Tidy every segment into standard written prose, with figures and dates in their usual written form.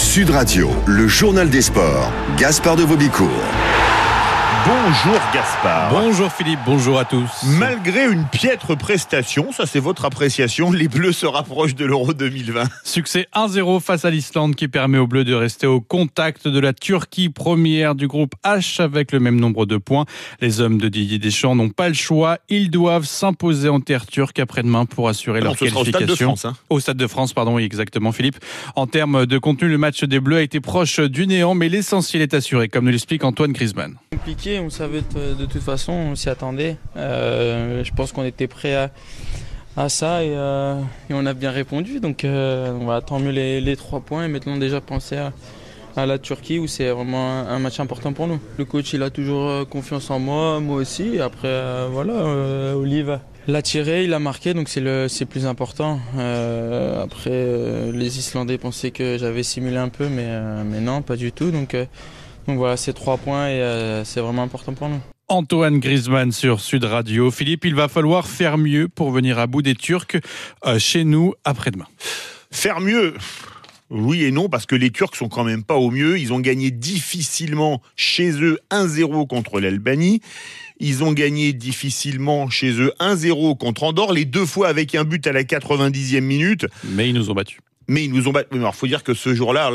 Sud Radio, le journal des sports. Gaspard de Vaubicourt. Bonjour Gaspard. Bonjour Philippe, bonjour à tous. Malgré une piètre prestation, ça c'est votre appréciation, les Bleus se rapprochent de l'Euro 2020. Succès 1-0 face à l'Islande qui permet aux Bleus de rester au contact de la Turquie, première du groupe H avec le même nombre de points. Les hommes de Didier Deschamps n'ont pas le choix, ils doivent s'imposer en terre turque après-demain pour assurer leur qualification. Au Stade de France. Au Stade de France, pardon, oui, exactement Philippe. En termes de contenu, le match des Bleus a été proche du néant, mais l'essentiel est assuré, comme nous l'explique Antoine Griezmann. Compliqué, on savait de toute façon, on s'y attendait. Je pense qu'on était prêt à ça et on a bien répondu. Donc voilà, tant mieux les 3 points et maintenant déjà penser à la Turquie où c'est vraiment un match important pour nous. Le coach il a toujours confiance en moi aussi. Et après Olive l'a tiré, il a marqué, donc c'est plus important. Après les Islandais pensaient que j'avais simulé un peu, mais non, pas du tout. Donc voilà, c'est 3 points et c'est vraiment important pour nous. Antoine Griezmann sur Sud Radio. Philippe, il va falloir faire mieux pour venir à bout des Turcs chez nous après-demain. Faire mieux ? Oui et non, parce que les Turcs sont quand même pas au mieux. Ils ont gagné difficilement chez eux 1-0 contre l'Albanie. Ils ont gagné difficilement chez eux 1-0 contre Andorre, les 2 fois avec un but à la 90e minute. Mais ils nous ont battus. Mais ils nous ont battus. Alors, faut dire que ce jour-là,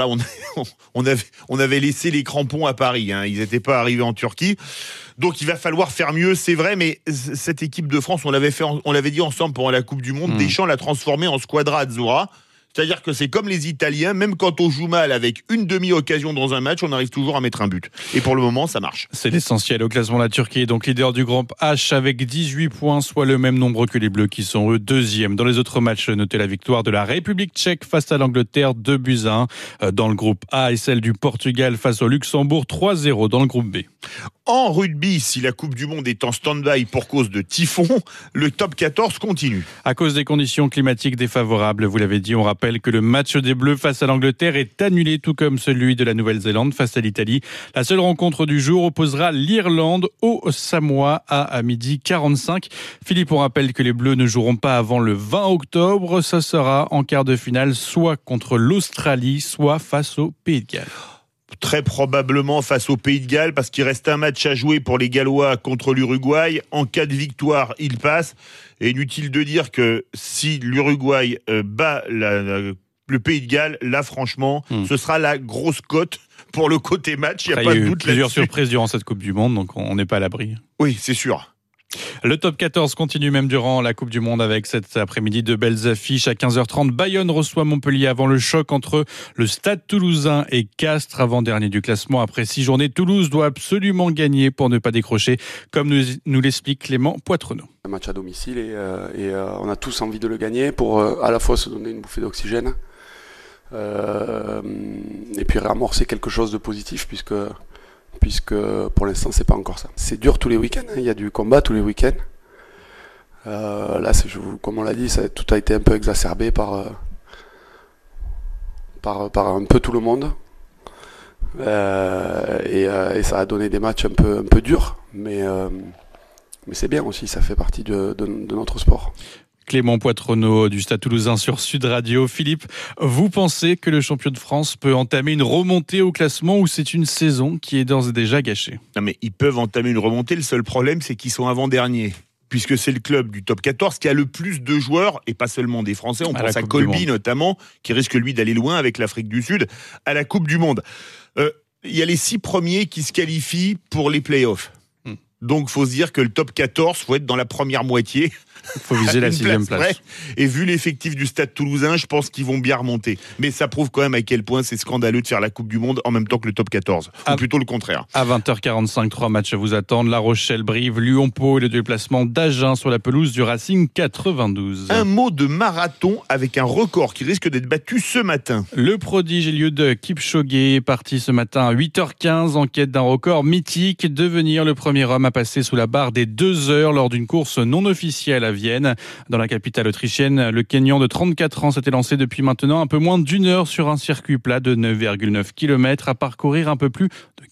on avait laissé les crampons à Paris. Ils n'étaient pas arrivés en Turquie. Donc, il va falloir faire mieux, c'est vrai. Mais cette équipe de France, on l'avait dit ensemble pendant la Coupe du Monde. Deschamps l'a transformée en squadra Azzurra. C'est-à-dire que c'est comme les Italiens, même quand on joue mal avec une demi-occasion dans un match, on arrive toujours à mettre un but. Et pour le moment, ça marche. C'est l'essentiel. Au classement, la Turquie est donc leader du groupe H avec 18 points, soit le même nombre que les Bleus qui sont eux deuxièmes. Dans les autres matchs, notez la victoire de la République tchèque face à l'Angleterre, 2-1 dans le groupe A et celle du Portugal face au Luxembourg, 3-0 dans le groupe B. En rugby, si la Coupe du Monde est en stand-by pour cause de typhon, le top 14 continue. À cause des conditions climatiques défavorables, vous l'avez dit, on rappelle que le match des Bleus face à l'Angleterre est annulé, tout comme celui de la Nouvelle-Zélande face à l'Italie. La seule rencontre du jour opposera l'Irlande au Samoa à 12h45. Philippe, on rappelle que les Bleus ne joueront pas avant le 20 octobre. Ça sera en quart de finale, soit contre l'Australie, soit face au Pays de Galles. Très probablement face au Pays de Galles, parce qu'il reste un match à jouer pour les Gallois contre l'Uruguay. En cas de victoire, ils passent. Et inutile de dire que si l'Uruguay bat le Pays de Galles, là franchement, ce sera la grosse cote pour le côté match. Il n'y a pas de doute là-dessus. Plusieurs surprises durant cette Coupe du Monde, donc on n'est pas à l'abri. Oui, c'est sûr. Le top 14 continue même durant la Coupe du Monde avec cet après-midi de belles affiches. À 15h30, Bayonne reçoit Montpellier avant le choc entre le Stade Toulousain et Castres, avant-dernier du classement. Après 6 journées, Toulouse doit absolument gagner pour ne pas décrocher, comme nous l'explique Clément Poitrenaud. Un match à domicile et on a tous envie de le gagner pour à la fois se donner une bouffée d'oxygène et puis réamorcer quelque chose de positif puisque pour l'instant c'est pas encore ça. C'est dur tous les week-ends, il y a du combat tous les week-ends. Là, comme on l'a dit, tout a été un peu exacerbé par un peu tout le monde. Et ça a donné des matchs un peu durs, mais c'est bien aussi, ça fait partie de notre sport. Clément Poitrenaud du Stade Toulousain sur Sud Radio. Philippe, vous pensez que le champion de France peut entamer une remontée au classement ou c'est une saison qui est d'ores et déjà gâchée ? Non mais ils peuvent entamer une remontée, le seul problème c'est qu'ils sont avant-derniers. Puisque c'est le club du top 14 qui a le plus de joueurs, et pas seulement des Français, on pense à Colby notamment, qui risque lui d'aller loin avec l'Afrique du Sud, à la Coupe du Monde. Il y a les 6 premiers qui se qualifient pour les playoffs. Donc, il faut se dire que le top 14, il faut être dans la première moitié. Il faut viser la 6e place. Et vu l'effectif du Stade Toulousain, je pense qu'ils vont bien remonter. Mais ça prouve quand même à quel point c'est scandaleux de faire la Coupe du Monde en même temps que le top 14. Ou plutôt le contraire. À 20h45, 3 matchs vous attendent. La Rochelle, Brive, Lyon-Pau et le déplacement d'Agen sur la pelouse du Racing 92. Un mot de marathon avec un record qui risque d'être battu ce matin. Le prodige Eliud Kipchoge est parti ce matin à 8h15 en quête d'un record mythique, devenir le premier homme à passer sous la barre des 2 heures lors d'une course non officielle à Vienne. Dans la capitale autrichienne, le Kényan de 34 ans s'était lancé depuis maintenant un peu moins d'1 heure sur un circuit plat de 9,9 km à parcourir un peu plus de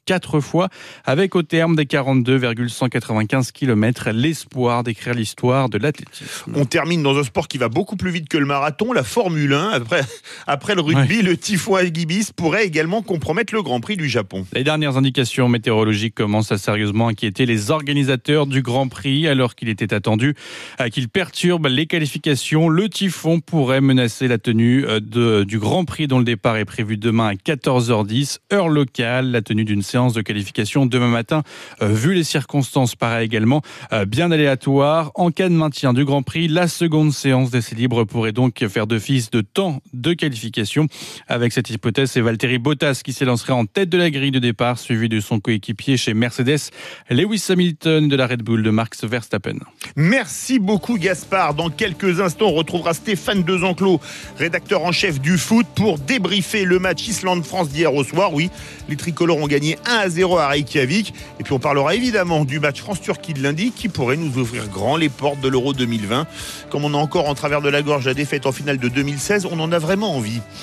4 fois, avec au terme des 42,195 km l'espoir d'écrire l'histoire de l'athlétisme. On termine dans un sport qui va beaucoup plus vite que le marathon, la Formule 1. Après le rugby, le typhon Agibis pourrait également compromettre le Grand Prix du Japon. Les dernières indications météorologiques commencent à sérieusement inquiéter les organisateurs du Grand Prix, alors qu'il était attendu qu'il perturbe les qualifications. Le typhon pourrait menacer la tenue du Grand Prix dont le départ est prévu demain à 14h10, heure locale. La tenue d'une séance de qualification demain matin, vu les circonstances, paraît également bien aléatoire. En cas de maintien du Grand Prix, la seconde séance d'essai libre pourrait donc faire d'office de temps de qualification. Avec cette hypothèse, c'est Valtteri Bottas qui s'élancerait en tête de la grille de départ, suivi de son coéquipier chez Mercedes, Lewis Hamilton de la Red Bull de Max Verstappen. Merci beaucoup Gaspard. Dans quelques instants, on retrouvera Stéphane Desenclos, rédacteur en chef du foot, pour débriefer le match Islande-France d'hier au soir. Oui, les tricolores ont gagné 1-0 à Reykjavik. Et puis on parlera évidemment du match France-Turquie de lundi qui pourrait nous ouvrir grand les portes de l'Euro 2020. Comme on a encore en travers de la gorge la défaite en finale de 2016, on en a vraiment envie.